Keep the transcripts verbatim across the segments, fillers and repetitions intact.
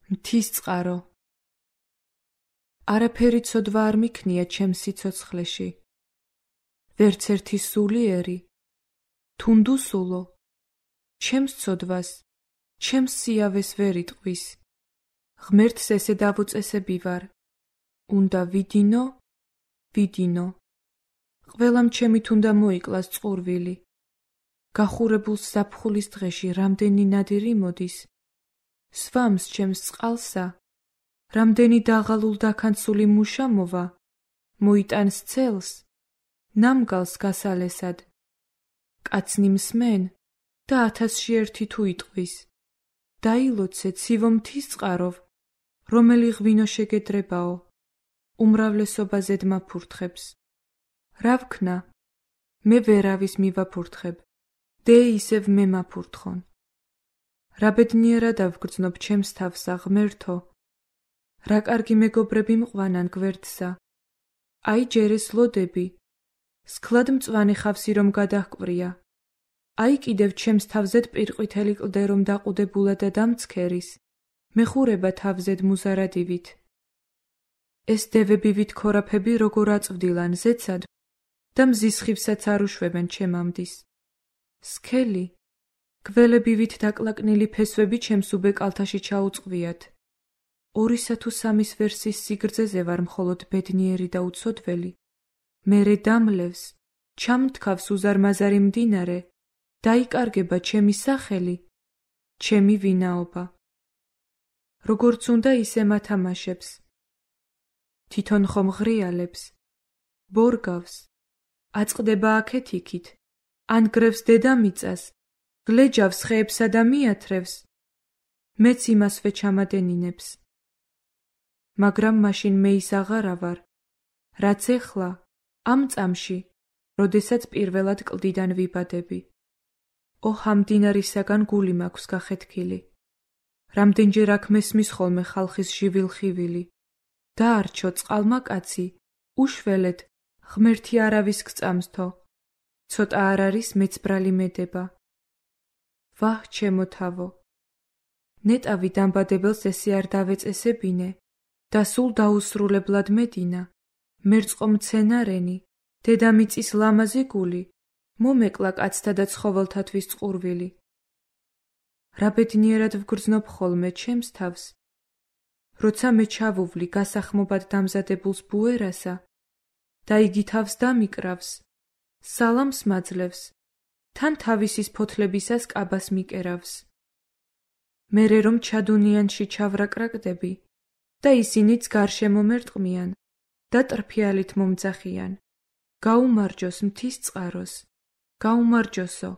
მთის წყარო. არაფერი ცოდვა არ მიქნია ჩემს სიცოცხლეში. ვერც ერთი სულიერი, თუნდუ სულო, ჩემს ცოდვას, ჩემს სიავეს ვერ იტყვის. ღმერთს ესე დავუწესები ვარ. უნდა ვიდინო, ვიდინო. ყველამ ჩემით უნდა მოიკლას წყურვილი. გახურებულ ზაფხულის დღეში რამდენი ნადირი მოდის. სვამს ჩემს წყალსა, რამდენი დაღალულ დაქანცული მუშა მოვა, მოიტანს ცელს, ნამგალს გასალესად. კაცნი მსმენ და ათასში ერთი თუ იტყვის. დაილოცე ცივო მთის წყაროვ, რომელი ღვინო შეგედრებაო, უმრავლესობა ზედმაფურთხებს. რა ვქნა? მე ვერავის მივაფურთხებ, დე ისევ მე მაფურთხონ. რა ბედნიერად ავგრძნობ ჩემს თავსა, ღმერთო, რა კარგი მეგობრები მყვანან გვერდსა. აი ჯერეს ლოდები, სქლად მწვანე ხავსი რომ გადაჰკვრია. აი კიდევ ჩემს თავზედ პირყვითელი კლდე რომ დაყუდებულა და დამცქერის, მეხურება თავზედ მუზარადივით. ეს დევებივით ქორაფები როგორ აწვდილან ზეცად და მზის ხივსაც არ უშვებენ ჩემამდის. სქელი, გველებივით დაკლაკნილი ფესვები ჩემს უბე კალთაში ჩაუწყვიათ. ორისა თუ სამის ვერსის სიგრძეზე ვარ მხოლოდ ბედნიერი და უცოდველი. მერე დამლევს, ჩამთქავს უზარმაზარი მდინარე, დაიკარგება ჩემი სახელი, ჩემი ვინაობა. როგორც უნდა ისე მათამაშებს. თვითონ ხომ ღრიალებს, ბორგავს, აწყდება აქეთ-იქით, ანგრევს დედამიწას, გლეჯავს ხეებსა და მიათრევს, მეც იმასვე ჩამადენინებს. მაგრამ მაშინ მე ის აღარა ვარ, რაც ეხლა, ამ წამში, როდესაც პირველად კლდიდან ვიბადები. ოჰ, ამ მდინარისაგან გული მაქვს გახეთქილი. რამდენჯერ აქ მესმის ხოლმე ხალხის ჟივილხივილი. დაარჩო წყალმა კაცი, უშველეთ, ღმერთი არავის გწამსთო. ცოტა არ არის მეც ბრალი მედება. ვაჰ, ჩემო თავო. ნეტავი დამბადებელს ესე არ დავეწესებინე და სულ დაუსრულებლად მედინა. მერწყო მცენარენი, დედამიწის ლამაზი გული, მომეკლა კაცთა და ცხოველთათვის წყურვილი. რა ბედნიერად ვგრძნობ ხოლმე ჩემს თავს, როცა მე ჩავუვლი გასახმობად დამზადებულს ბუერასა და იგი თავს დამიკრავს, სალამს მაძლევს, თან თავისის ფოთლებისას კაბას მიკერავს. მერე რომ ჩადუნიანში ჩავრაკრაკდები და ისინიც გარშემო მერტყმიან და ტრფიალით მომძახიან. გაუმარჯოს მთის წყაროს, გაუმარჯოსო.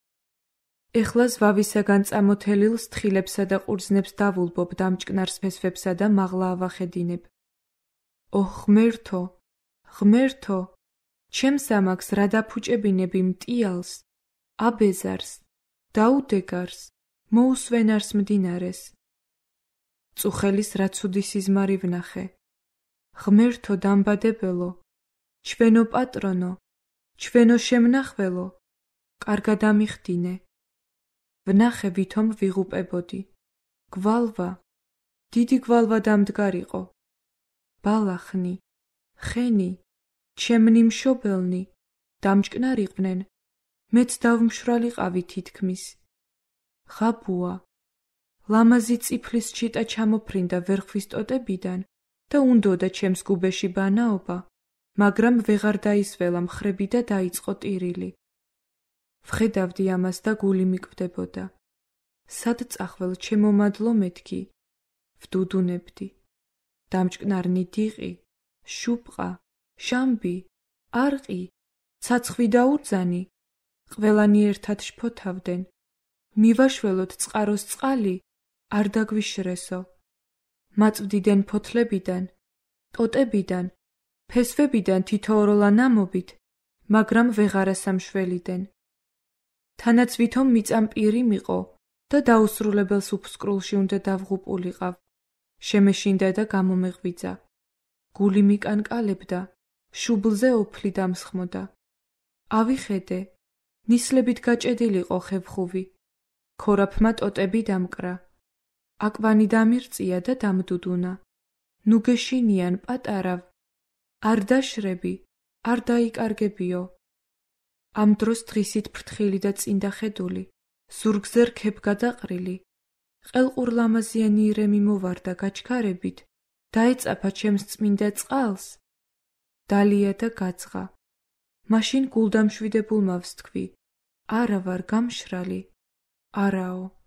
ეხლა ზვავისაგან წამოთელილ სთხილებსა და ყურძნებს დავულბობ დამჭკნარს ფესვებსა და მაღლა ავახედინებ. ოჰ, ღმერთო, ღმერთო, ჩემს ამაგს რა დაფუჭებინები მტიალს, აბეზარს, დაუდეგარს, მოუსვენარს მდინარეს. წუხელის რა ცუდი სიზმარი ვნახე. ღმერთო დამბადებელო, ჩვენო პატრონო, ჩვენო შემნახველო, კარგად ამიხდინე. ვნახე ვითომ ვიღუპებოდი. გვალვა, დიდი გვალვა დამდგარიყო. ბალახნი, ხენი, ჩემნი მშობელნი, დამჭკნარიყვნენ, მეც დავმშრალიყავი თითქმის. ღაბუა, ლამაზი წიფლის ჩიტა ჩამოფრინდა ვერხვის ტოტებიდან და უნდოდა ჩემს გუბეში ბანაობა, მაგრამ ვეღარ დაისველა მხრები და დაიწყო ტირილი. ვხედავდი ამას და გული მიკვდებოდა. სად წახვალ ჩემო მადლო მეთქი? ვდუდუნებდი. დამჭკნარნი დიყი, შუპყა, შამბი, არყი, ცაცხვი და ურძანი, ყველანი ერთად შფოთავდნენ. მივაშველოთ წყაროს წყალი, არ დაგვიშრესო. მაწვდიდან ფოთლებიდან, ტოტებიდან, ფესვებიდან თითოეულა ნამობით, მაგრამ ვეღარა სამშველიდან. თანაც ვითომ მიწამ პირი მიყო და დაუსრულებელს უფსკრულში უნდა დავღუპულიყავ. შემეშინდა და გამომეღვიძა. გული მიკანკალებდა, შუბლზე ოფლი დამსხმოდა. ავიხედე, ნისლებით გაჭედილიყო ხევხუვი. ქორაფმა ტოტები დამკრა. აკვანი დამირწია და დამდუდუნა. ნუ გეშინიან პატარავ, არ დაშრები, არ დაიკარგებიო. ამ დროს დღისით ფრთხილი და წინდახედული, ზურგზე რქებ გადაყრილი, ყელყურლამაზიანი ირემი მოვარდა გაჩქარებით, დაეწაფა ჩემს წმინდა წყალს, დალია და გაძღა. მაშინ გულდამშვიდებულმა ვსთქვი, არა ვარ გამშრალი, არაო.